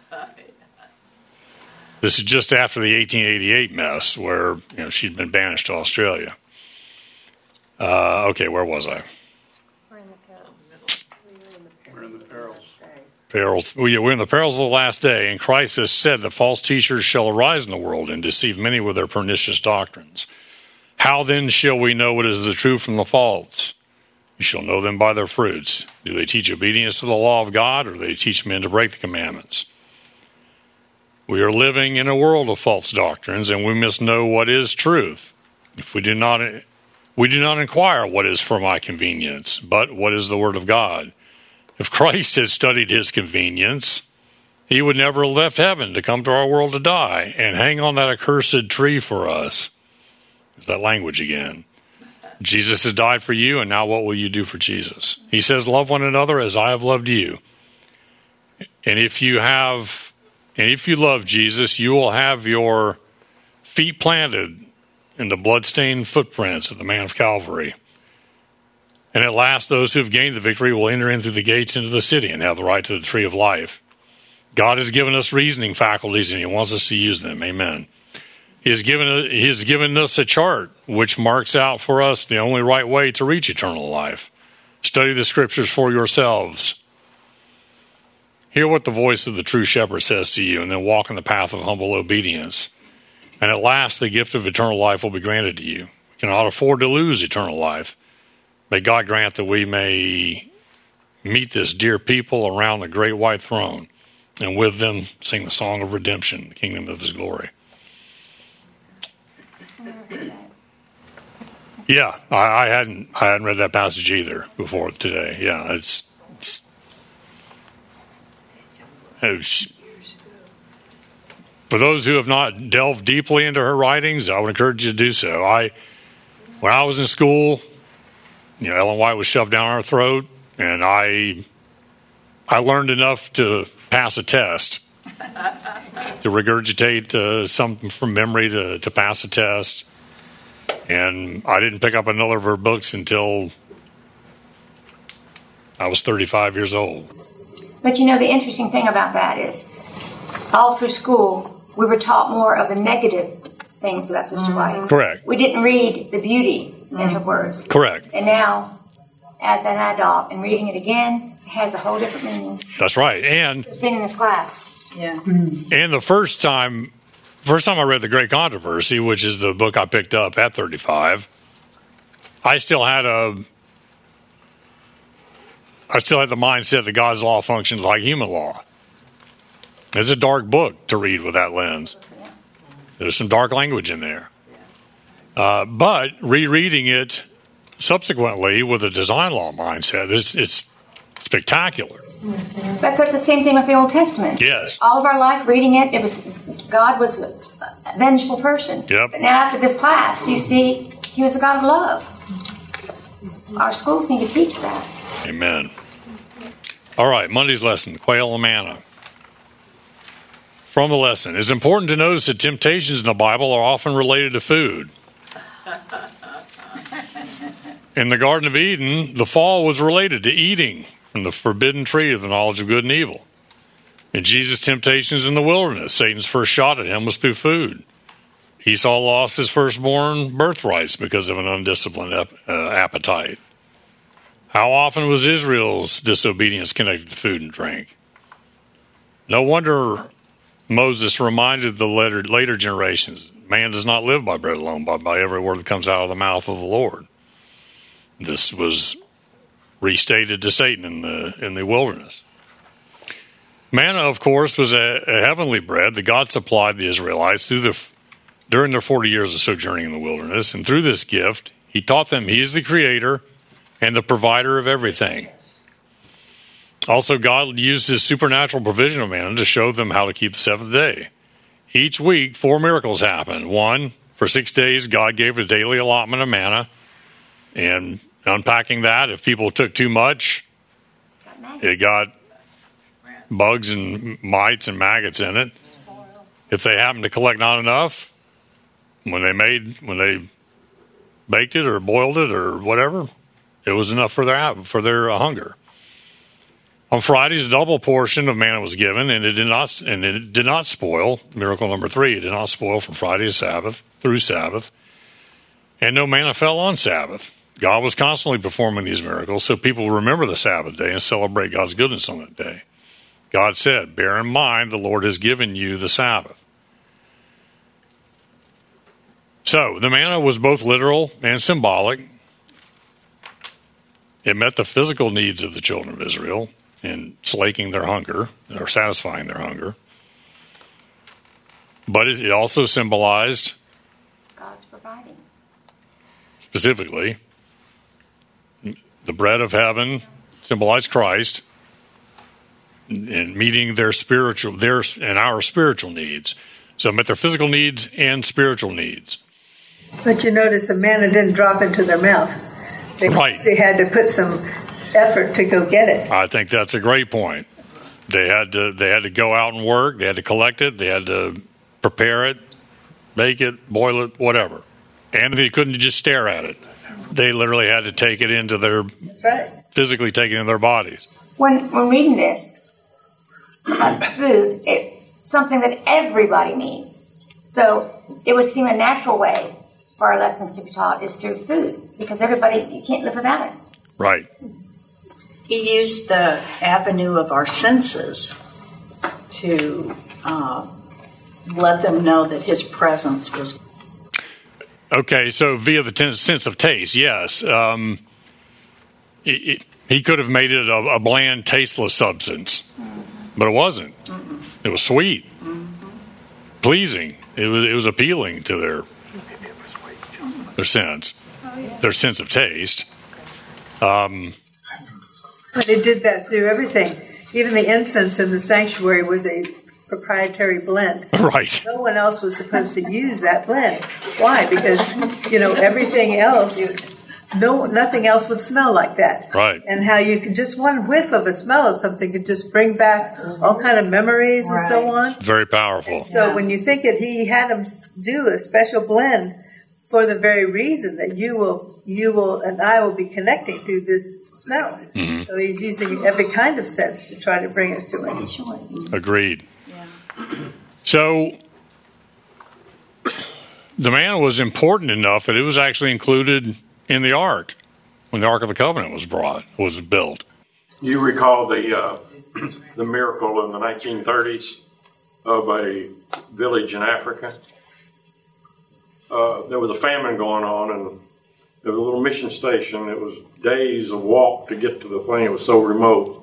[SPEAKER 1] This is just after the eighteen eighty-eight mess, where you know she'd been banished to Australia. Uh, okay, where was I?
[SPEAKER 7] We're in the perils.
[SPEAKER 8] We're in the perils.
[SPEAKER 1] Perils. Well, yeah, we're in the perils of the last day, and Christ has said that false teachers shall arise in the world and deceive many with their pernicious doctrines. How then shall we know what is the true from the false? You shall know them by their fruits. Do they teach obedience to the law of God, or do they teach men to break the commandments? We are living in a world of false doctrines, and we must know what is truth. If we do not, we do not inquire what is for my convenience, but what is the word of God. If Christ had studied his convenience, he would never have left heaven to come to our world to die and hang on that accursed tree for us. There's that language again. Jesus has died for you, and now what will you do for Jesus? He says, love one another as I have loved you. And if you have, and if you love Jesus, you will have your feet planted in the bloodstained footprints of the man of Calvary. And at last, those who have gained the victory will enter in through the gates into the city and have the right to the tree of life. God has given us reasoning faculties, and he wants us to use them. Amen. He has given, he has given us a chart which marks out for us the only right way to reach eternal life. Study the scriptures for yourselves. Hear what the voice of the true shepherd says to you, and then walk in the path of humble obedience. And at last, the gift of eternal life will be granted to you. We cannot afford to lose eternal life. May God grant that we may meet this dear people around the great white throne, and with them sing the song of redemption, the kingdom of his glory. Yeah, I, I hadn't I hadn't read that passage either before today. Yeah, it's, it's it was, for those who have not delved deeply into her writings, I would encourage you to do so. I when I was in school, you know, Ellen White was shoved down our throat, and I I learned enough to pass a test, to regurgitate uh, something from memory to, to pass a test. And I didn't pick up another of her books until I was thirty-five years old.
[SPEAKER 6] But you know, the interesting thing about that is, all through school, we were taught more of the negative things about Sister White.
[SPEAKER 1] Correct.
[SPEAKER 6] We didn't read the beauty in her words.
[SPEAKER 1] Correct.
[SPEAKER 6] And now, as an adult and reading it again, it has a whole different meaning.
[SPEAKER 1] That's right. And
[SPEAKER 6] It's been in this class.
[SPEAKER 9] Yeah.
[SPEAKER 1] and the first time, first time I read The Great Controversy, which is the book I picked up at thirty-five, I still had a, I still had the mindset that God's law functions like human law. It's a dark book to read with that lens. There's some dark language in there. Uh, but rereading it subsequently with a design law mindset, it's, it's spectacular.
[SPEAKER 6] That's like the same thing with the Old Testament.
[SPEAKER 1] Yes.
[SPEAKER 6] All of our life reading it, it was God was a vengeful person.
[SPEAKER 1] Yep.
[SPEAKER 6] But now after this class, you see he was a God of love. Our schools need to teach that.
[SPEAKER 1] Amen. All right, Monday's lesson, quail and manna. From the lesson, it's important to notice that temptations in the Bible are often related to food. In the Garden of Eden, the fall was related to eating from the forbidden tree of the knowledge of good and evil. In Jesus' temptations in the wilderness, Satan's first shot at him was through food. Esau lost his firstborn birthrights because of an undisciplined ap- uh, appetite. How often was Israel's disobedience connected to food and drink? No wonder Moses reminded the later, later generations, man does not live by bread alone, but by every word that comes out of the mouth of the Lord. This was restated to Satan in the in the wilderness. Manna, of course, was a, a heavenly bread that God supplied the Israelites through the during their forty years of sojourning in the wilderness, and through this gift, He taught them He is the Creator and the provider of everything. Also, God used His supernatural provision of manna to show them how to keep the seventh day. Each week, four miracles happened. One, for six days, God gave a daily allotment of manna. And unpacking that, if people took too much, it got bugs and mites and maggots in it. If they happened to collect not enough, when they made, when they baked it or boiled it or whatever, it was enough for their for their uh, hunger. On Fridays, a double portion of manna was given, and it did not and it did not spoil. Miracle number three: it did not spoil from Friday to Sabbath through Sabbath, and no manna fell on Sabbath. God was constantly performing these miracles, so people remember the Sabbath day and celebrate God's goodness on that day. God said, "Bear in mind, the Lord has given you the Sabbath." So the manna was both literal and symbolic. It met the physical needs of the children of Israel in slaking their hunger, or satisfying their hunger. But it also symbolized,
[SPEAKER 6] God's providing.
[SPEAKER 1] Specifically, the bread of heaven symbolized Christ in meeting their spiritual, their and our spiritual needs. So it met their physical needs and spiritual needs.
[SPEAKER 5] But you notice the manna didn't drop into their mouth. They,
[SPEAKER 1] right.
[SPEAKER 5] They had to put some effort to go get it.
[SPEAKER 1] I think that's a great point. They had to they had to go out and work. They had to collect it. They had to prepare it, bake it, boil it, whatever. And they couldn't just stare at it. They literally had to take it into their,
[SPEAKER 5] that's right.
[SPEAKER 1] physically take it into their bodies.
[SPEAKER 6] When when reading this about food, it's something that everybody needs. So it would seem a natural way for our lessons to be taught is through food, because everybody, you can't live without it.
[SPEAKER 1] Right.
[SPEAKER 9] He used the avenue of our senses to uh, let them know that His presence was.
[SPEAKER 1] Okay, so via the ten- sense of taste, yes. Um, it, it, he could have made it a, a bland, tasteless substance, but it wasn't. Mm-mm. It was sweet, mm-hmm. pleasing. It was it was appealing to their their sense, oh, yeah. their sense of taste. Um,
[SPEAKER 5] but they did that through everything. Even the incense in the sanctuary was a proprietary blend.
[SPEAKER 1] Right.
[SPEAKER 5] No one else was supposed to use that blend. Why? Because, you know, everything else, no, nothing else would smell like that.
[SPEAKER 1] Right.
[SPEAKER 5] And how you could just one whiff of a smell of something could just bring back all kind of memories and right. so on.
[SPEAKER 1] Very powerful.
[SPEAKER 5] And so yeah. when you think it, he had them do a special blend for the very reason that you will, you will, and I will be connecting through this smell. Mm-hmm. So he's using every kind of sense to try to bring us to him.
[SPEAKER 1] Agreed. So, the manna was important enough that it was actually included in the ark when the Ark of the Covenant was brought, was built.
[SPEAKER 11] You recall the uh, the miracle in the nineteen thirties of a village in Africa? Uh, there was a famine going on, and there was a little mission station. It was days of walk to get to the thing. It was so remote.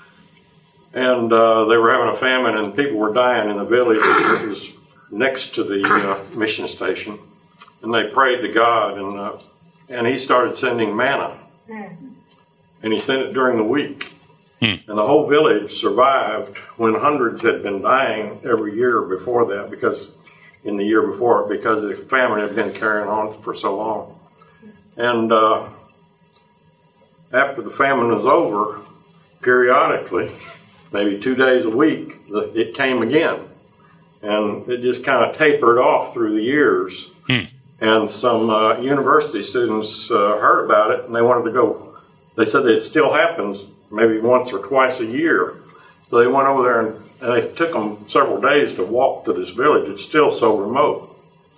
[SPEAKER 11] And uh, they were having a famine, and people were dying in the village that was next to the uh, mission station. And they prayed to God, and uh, and He started sending manna. And He sent it during the week. Hmm. And the whole village survived when hundreds had been dying every year before that, because in the year before, because the famine had been carrying on for so long. And uh, after the famine was over, periodically, maybe two days a week, it came again. And it just kind of tapered off through the years. Hmm. And some uh, university students uh, heard about it, and they wanted to go. They said that it still happens maybe once or twice a year. So they went over there, and, and it took them several days to walk to this village. It's still so remote.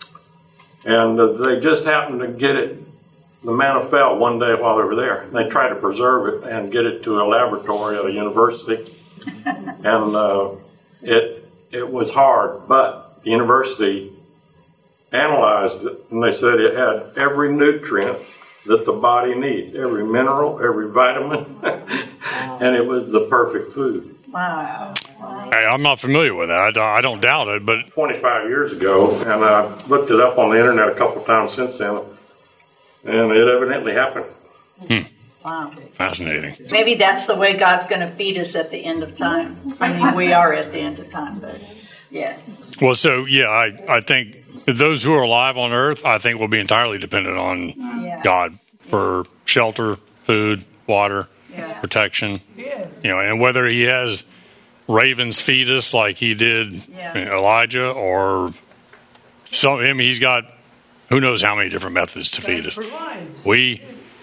[SPEAKER 11] And uh, they just happened to get it. The manna fell one day while they were there. They tried to preserve it and get it to a laboratory at a university. And uh, it it was hard, but the university analyzed it, and they said it had every nutrient that the body needs, every mineral, every vitamin, and it was the perfect food.
[SPEAKER 9] Wow.
[SPEAKER 1] Hey, I'm not familiar with that. I don't doubt it, but
[SPEAKER 11] twenty-five years ago, and I looked it up on the internet a couple of times since then, and it evidently happened.
[SPEAKER 1] Hmm.
[SPEAKER 9] Wow.
[SPEAKER 1] Fascinating.
[SPEAKER 9] Maybe that's the way God's going to feed us at the end of time. I mean, we are at the end of time, but yeah.
[SPEAKER 1] Well, so, yeah, I, I think those who are alive on earth, I think, will be entirely dependent on
[SPEAKER 9] yeah.
[SPEAKER 1] God for shelter, food, water,
[SPEAKER 9] yeah.
[SPEAKER 1] protection.
[SPEAKER 2] Yeah.
[SPEAKER 1] You know, and whether He has ravens feed us like He did
[SPEAKER 9] yeah.
[SPEAKER 1] Elijah, or some, I mean, He's got who knows how many different methods to feed us. We,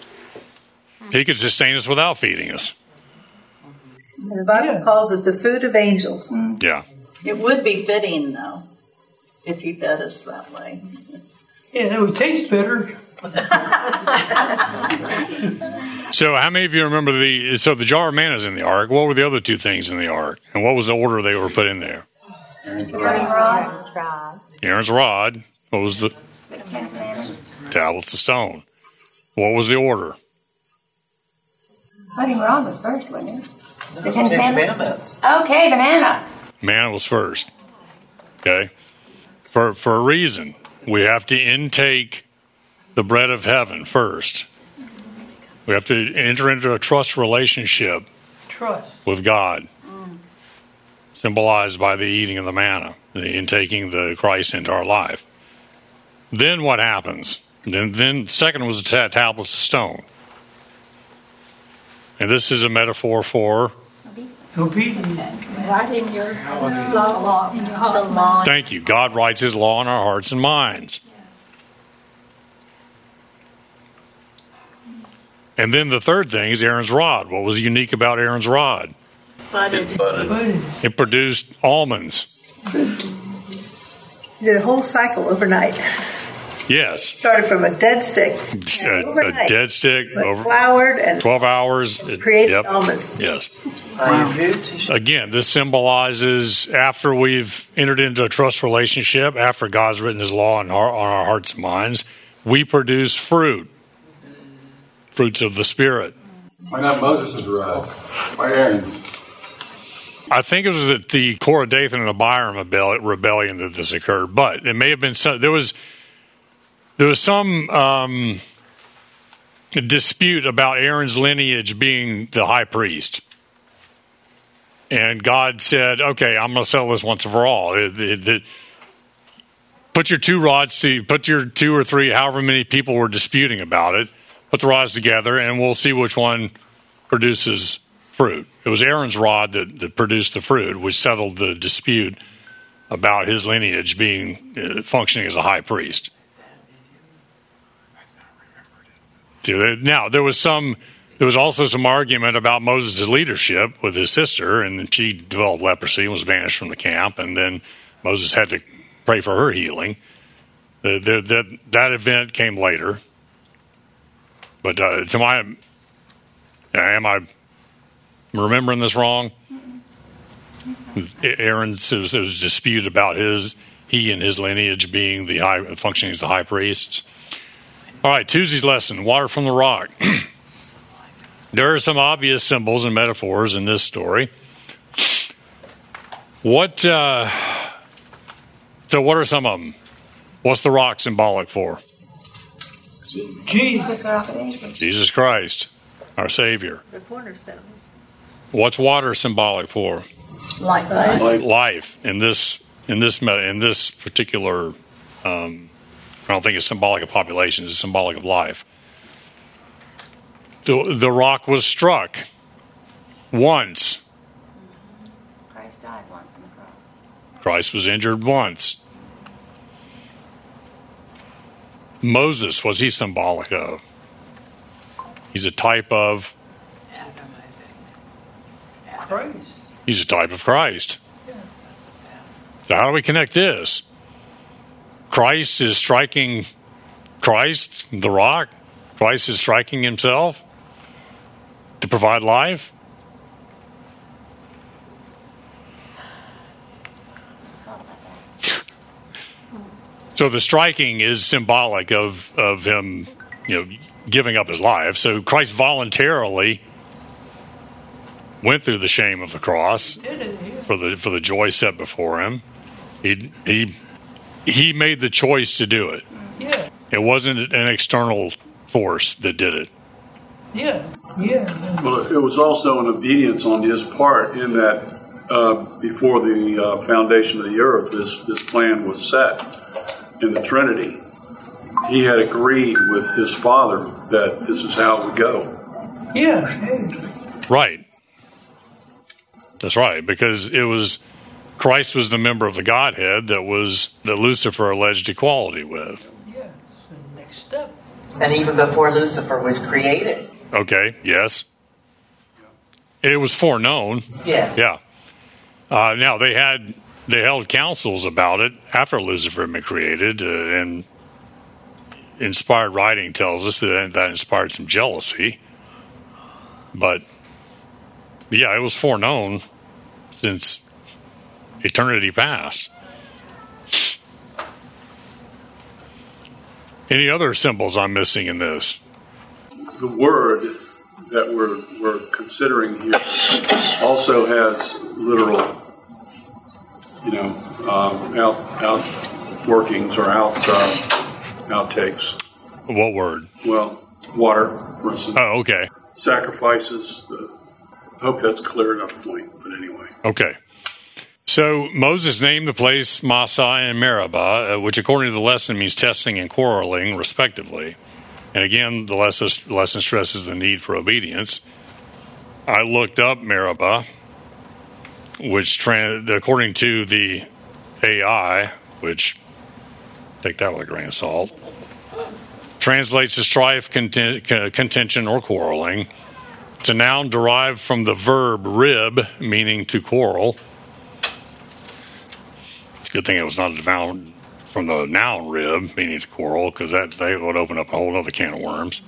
[SPEAKER 1] He could sustain us without feeding us.
[SPEAKER 5] And the Bible yeah. calls it the food of angels.
[SPEAKER 9] Mm.
[SPEAKER 1] Yeah.
[SPEAKER 9] It would be fitting, though, if He fed us that way.
[SPEAKER 2] Yeah, it would taste better.
[SPEAKER 1] So how many of you remember the, so the jar of manna is in the ark. What were the other two things in the ark? And what was the order they were put in there?
[SPEAKER 6] Aaron's rod.
[SPEAKER 1] Aaron's rod. What was the?
[SPEAKER 6] The Ten Commandments.
[SPEAKER 1] Tablets of stone. What was the order?
[SPEAKER 6] Budding rod was first, wasn't it? The Ten Commandments. Okay, the manna.
[SPEAKER 1] Manna was first. Okay? For for a reason. We have to intake the bread of heaven first. We have to enter into a trust relationship
[SPEAKER 2] trust.
[SPEAKER 1] with God, mm. symbolized by the eating of the manna, the intaking the Christ into our life. Then what happens? Then, then second was the tablets of stone. And this is a metaphor for
[SPEAKER 2] obedience.
[SPEAKER 12] Writing your law in your heart.
[SPEAKER 1] Thank you. God writes His law in our hearts and minds. And then the third thing is Aaron's rod. What was unique about Aaron's rod?
[SPEAKER 9] Budded.
[SPEAKER 3] Budded.
[SPEAKER 1] It produced almonds.
[SPEAKER 5] Did a whole cycle overnight.
[SPEAKER 1] Yes.
[SPEAKER 5] Started from a dead stick.
[SPEAKER 1] A, a dead stick. Over,
[SPEAKER 5] flowered and
[SPEAKER 1] twelve hours.
[SPEAKER 5] Created
[SPEAKER 1] yep.
[SPEAKER 5] almonds.
[SPEAKER 1] Yes. Again, this symbolizes after we've entered into a trust relationship, after God's written His law on our, on our hearts and minds, we produce fruit. Fruits of the Spirit.
[SPEAKER 13] Why not Moses' rod? Why Aaron's?
[SPEAKER 1] I think it was at the Korah, Dathan, and Abiram rebellion that this occurred, but it may have been some, there was there was some um, dispute about Aaron's lineage being the high priest, and God said, "Okay, I'm going to settle this once and for all. It, it, it, put your two rods to put your two or three, however many people were disputing about it." Put the rods together, and we'll see which one produces fruit. It was Aaron's rod that, that produced the fruit, which settled the dispute about his lineage being uh, functioning as a high priest. Now, there was some. There was also some argument about Moses' leadership with his sister, and she developed leprosy and was banished from the camp, and then Moses had to pray for her healing. The, the, the, that event came later. But uh, to my, am I remembering this wrong? Aaron, there was a dispute about his, he and his lineage being the high, functioning as the high priests. All right, Tuesday's lesson, water from the rock. There are some obvious symbols and metaphors in this story. What, uh, so what are some of them? What's the rock symbolic for?
[SPEAKER 2] Jesus.
[SPEAKER 1] Jesus Christ, our Savior.
[SPEAKER 5] The cornerstone.
[SPEAKER 1] What's water symbolic for?
[SPEAKER 9] Life.
[SPEAKER 1] Life. Life. In this, in this, in this particular, um, I don't think it's symbolic of populations. It's symbolic of life. The the rock was struck once.
[SPEAKER 6] Christ died once on the cross.
[SPEAKER 1] Christ was injured once. Moses, what's he symbolic of? He's a type of
[SPEAKER 2] Christ.
[SPEAKER 1] He's a type of Christ. So how do we connect this? Christ is striking Christ, the rock. Christ is striking himself to provide life. So the striking is symbolic of, of him, you know, giving up his life. So Christ voluntarily went through the shame of the cross for the for the joy set before him. He he he made the choice to do it.
[SPEAKER 2] Yeah.
[SPEAKER 1] It wasn't an external force that did it.
[SPEAKER 2] Yeah. Yeah.
[SPEAKER 8] Well, it was also an obedience on his part in that uh, before the uh, foundation of the earth, this, this plan was set in the Trinity. He had agreed with his Father that this is how it would go.
[SPEAKER 2] Yeah.
[SPEAKER 1] Right. That's right, because it was Christ was the member of the Godhead that was that Lucifer alleged equality with.
[SPEAKER 2] Yeah. So next step.
[SPEAKER 14] And even before Lucifer was created.
[SPEAKER 1] Okay, yes. It was foreknown.
[SPEAKER 14] Yes.
[SPEAKER 1] Yeah. Uh, now, they had, they held councils about it after Lucifer had been created, uh, and inspired writing tells us that that inspired some jealousy. But, yeah, it was foreknown since eternity past. Any other symbols I'm missing in this?
[SPEAKER 8] The word that we're, we're considering here also has literal, you know, um, out, out workings or out uh, outtakes.
[SPEAKER 1] What word?
[SPEAKER 8] Well, water, for instance.
[SPEAKER 1] Oh, okay.
[SPEAKER 8] Sacrifices. The, I hope that's clear enough point, but anyway.
[SPEAKER 1] Okay. So Moses named the place Massah and Meribah, uh, which according to the lesson means testing and quarreling, respectively. And again, the lesson, lesson stresses the need for obedience. I looked up Meribah, which, trans, according to the A I, which, take that with a grain of salt, translates to strife, conten- contention, or quarreling. It's a noun derived from the verb rib, meaning to quarrel. It's a good thing it was not a noun from the noun rib, meaning to quarrel, because that they would open up a whole other can of worms.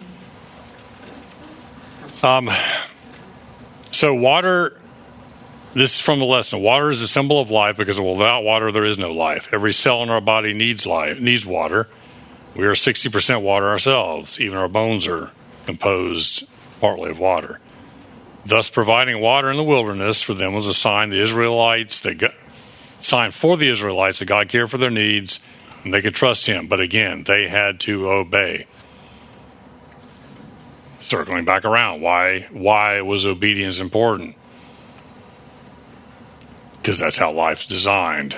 [SPEAKER 1] Um, so water, this is from the lesson. Water is a symbol of life because without water there is no life. Every cell in our body needs life, needs water. We are sixty percent water ourselves. Even our bones are composed partly of water. Thus, providing water in the wilderness for them was a sign the Israelites that God, sign for the Israelites that God cared for their needs and they could trust Him. But again, they had to obey. Circling back around, why why was obedience important? Because that's how life's designed.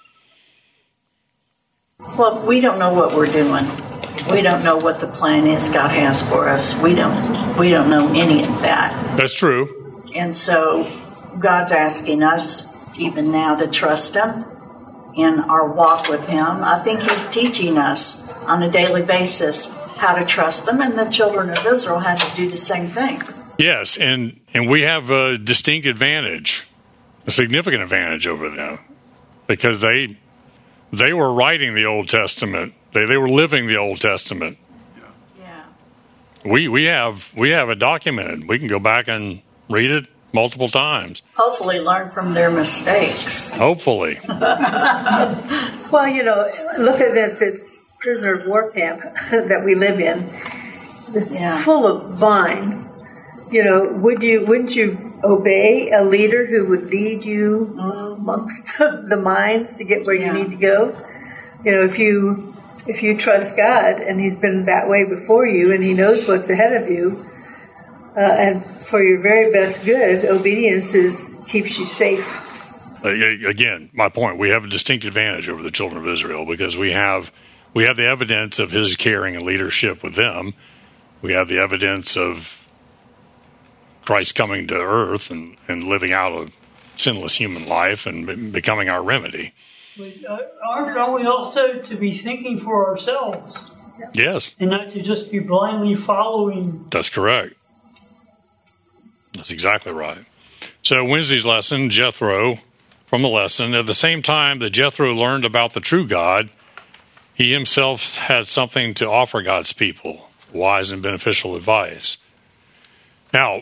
[SPEAKER 9] Well, we don't know what we're doing. We don't know what the plan is God has for us. We don't we don't know any of that.
[SPEAKER 1] That's true.
[SPEAKER 9] And so God's asking us even now to trust Him in our walk with Him. I think He's teaching us on a daily basis how to trust Him, and the children of Israel had to do the same thing.
[SPEAKER 1] Yes, and, and we have a distinct advantage, a significant advantage over them, because they they were writing the Old Testament. They they were living the Old Testament.
[SPEAKER 9] Yeah.
[SPEAKER 1] We we have we have it documented. We can go back and read it multiple times.
[SPEAKER 9] Hopefully learn from their mistakes.
[SPEAKER 1] Hopefully.
[SPEAKER 5] Well, you know, look at that, this prisoner of war camp that we live in. It's
[SPEAKER 9] Yeah.
[SPEAKER 5] full of vines. You know, would you wouldn't you obey a leader who would lead you amongst the, the mines to get where
[SPEAKER 9] Yeah.
[SPEAKER 5] you need to go? You know, if you if you trust God and He's been that way before you and He knows what's ahead of you, uh, and for your very best good, obedience is keeps you safe.
[SPEAKER 1] Uh, again, my point: we have a distinct advantage over the children of Israel because we have we have the evidence of His caring and leadership with them. We have the evidence of Christ coming to earth and, and living out a sinless human life and be- becoming our remedy.
[SPEAKER 2] But, uh, aren't, aren't we also to be thinking for ourselves
[SPEAKER 1] Yes,
[SPEAKER 2] and not to just be blindly following?
[SPEAKER 1] that's correct. That's exactly right. So Wednesday's lesson, Jethro, from the lesson, at the same time that Jethro learned about the true God, he himself had something to offer God's people, wise and beneficial advice. Now,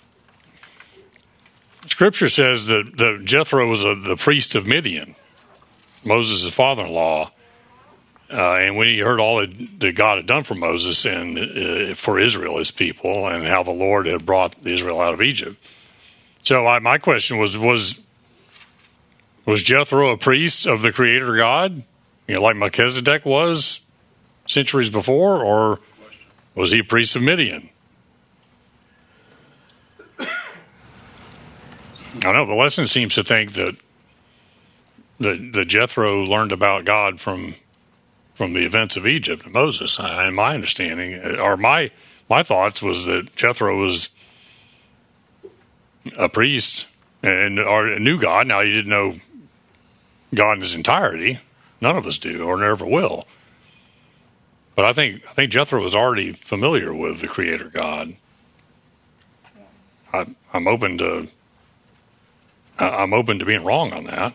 [SPEAKER 1] Scripture says that, that Jethro was a, the priest of Midian, Moses' father-in-law, uh, and when he heard all that, that God had done for Moses and uh, for Israel, his people, and how the Lord had brought Israel out of Egypt. So I, my question was, was, was Jethro a priest of the Creator God, you know, like Melchizedek was centuries before, or was he a priest of Midian? I know the lesson seems to think that that, that Jethro learned about God from from the events of Egypt and Moses. And my understanding, or my my thoughts, was that Jethro was a priest and or knew God. Now, he didn't know God in his entirety. None of us do, or never will. But I think I think Jethro was already familiar with the Creator God. I, I'm open to. I'm open to being wrong on that.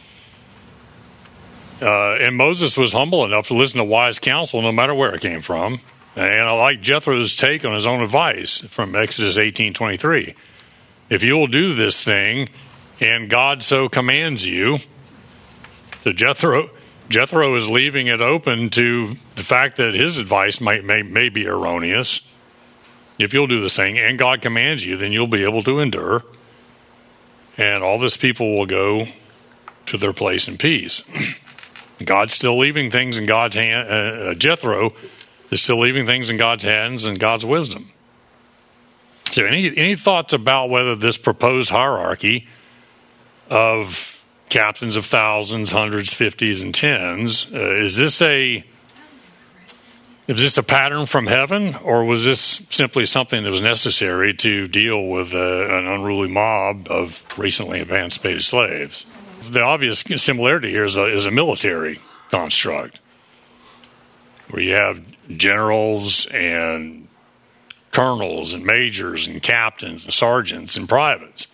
[SPEAKER 1] Uh, and Moses was humble enough to listen to wise counsel no matter where it came from. And I like Jethro's take on his own advice from Exodus eighteen twenty-three. If you will do this thing, and God so commands you, so Jethro, Jethro is leaving it open to the fact that his advice might may, may be erroneous. If you'll do this thing, and God commands you, then you'll be able to endure. And all this people will go to their place in peace. God's still leaving things in God's hand. Uh, Jethro is still leaving things in God's hands and God's wisdom. So any any thoughts about whether this proposed hierarchy of captains of thousands, hundreds, fifties, and tens, uh, is this a is this a pattern from heaven, or was this simply something that was necessary to deal with uh, an unruly mob of recently emancipated slaves? The obvious similarity here is a, is a military construct, where you have generals and colonels and majors and captains and sergeants and privates.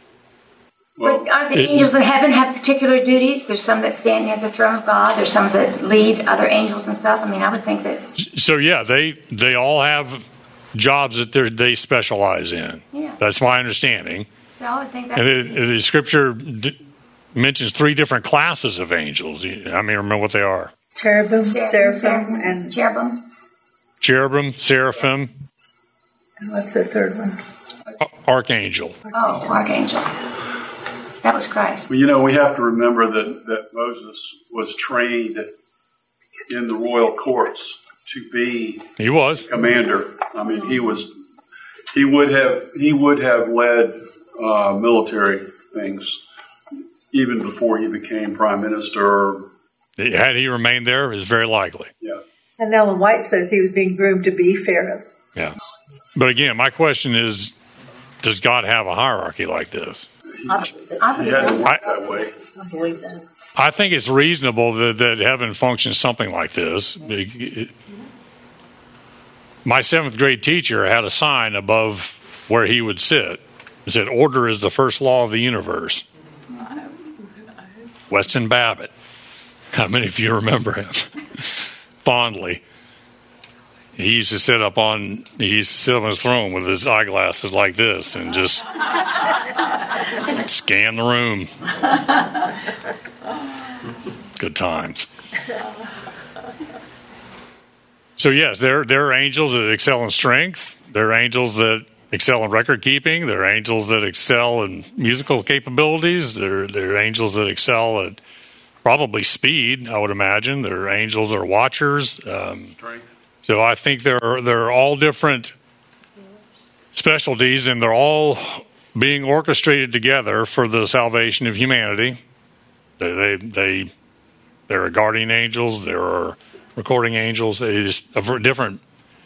[SPEAKER 6] But aren't the
[SPEAKER 1] it-
[SPEAKER 6] angels in heaven have particular duties? There's some that stand near the throne of God. There's some that lead other angels and stuff. I mean, I would think that.
[SPEAKER 1] So yeah, they they all have jobs that they they specialize in.
[SPEAKER 6] Yeah.
[SPEAKER 1] That's my understanding.
[SPEAKER 6] So I would think that.
[SPEAKER 1] And the, the scripture d- mentions three different classes of angels. I mean, remember what they are:
[SPEAKER 5] Cherubim,
[SPEAKER 6] Seraphim,
[SPEAKER 5] seraphim, and
[SPEAKER 6] cherubim.
[SPEAKER 1] cherubim, seraphim,
[SPEAKER 5] what's the third one?
[SPEAKER 1] archangel.
[SPEAKER 6] Oh, archangel. That was Christ.
[SPEAKER 8] Well, you know, we have to remember that, that Moses was trained in the royal courts to be
[SPEAKER 1] He was.
[SPEAKER 8] commander. I mean, he was he would have he would have led uh, military things even before he became prime minister.
[SPEAKER 1] Had he remained there, it's very likely.
[SPEAKER 8] Yeah.
[SPEAKER 5] And Ellen White says he was being groomed to be Pharaoh.
[SPEAKER 1] Yeah. But again, my question is, does God have a hierarchy like this?
[SPEAKER 9] I believe it.
[SPEAKER 6] I
[SPEAKER 8] He had to
[SPEAKER 6] believe
[SPEAKER 8] work that way.
[SPEAKER 9] I believe that.
[SPEAKER 1] I think it's reasonable that, that heaven functions something like this. My seventh grade teacher had a sign above where he would sit. It said, "Order is the first law of the universe." Weston Babbitt. How many of you remember him fondly? he used to sit up on he used to sit on his throne with his eyeglasses like this and just scan the room. Good times. So yes, there there are angels that excel in strength. There are angels that excel in record keeping. There are angels that excel in musical capabilities. There there are angels that excel at probably speed, I would imagine. There are angels that are watchers. Um, strength. So I think there are they're all different specialties, and they're all being orchestrated together for the salvation of humanity. They they, they there are guardian angels. There are recording angels. They just are different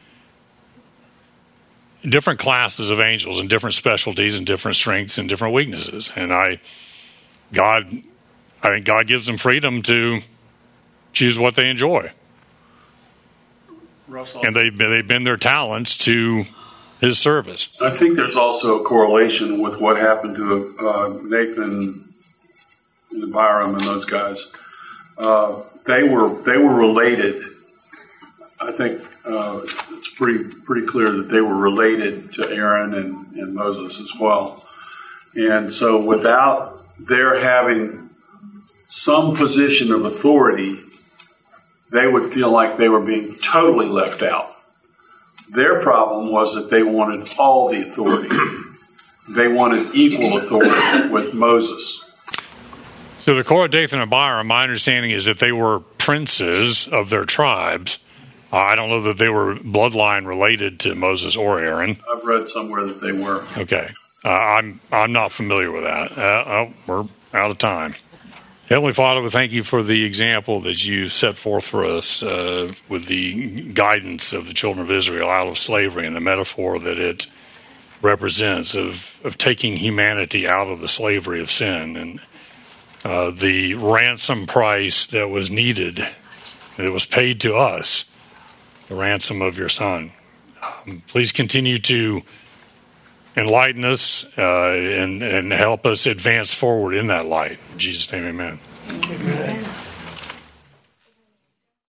[SPEAKER 1] different classes of angels and different specialties and different strengths and different weaknesses. And I, God, I think God gives them freedom to choose what they enjoy.
[SPEAKER 8] Russell.
[SPEAKER 1] And they they bend their talents to His service.
[SPEAKER 8] I think there's also a correlation with what happened to uh, Nathan and Abiram and those guys. Uh, they were they were related. I think uh, it's pretty pretty clear that they were related to Aaron and, and Moses as well. And so, without their having some position of authority, they would feel like they were being totally left out. Their problem was that they wanted all the authority. They wanted equal authority with Moses.
[SPEAKER 1] So the Korah, Dathan, and Abiram, my understanding is that they were princes of their tribes. Uh, I don't know that they were bloodline related to Moses or Aaron.
[SPEAKER 8] I've read somewhere that they were.
[SPEAKER 1] Okay. Uh, I'm I'm not familiar with that. Uh, oh, we're out of time. Heavenly Father, we thank you for the example that you set forth for us uh, with the guidance of the children of Israel out of slavery and the metaphor that it represents of, of taking humanity out of the slavery of sin and uh, the ransom price that was needed, that was paid to us, the ransom of your Son. Um, please continue to enlighten us uh, and, and help us advance forward in that light. In Jesus' name, amen.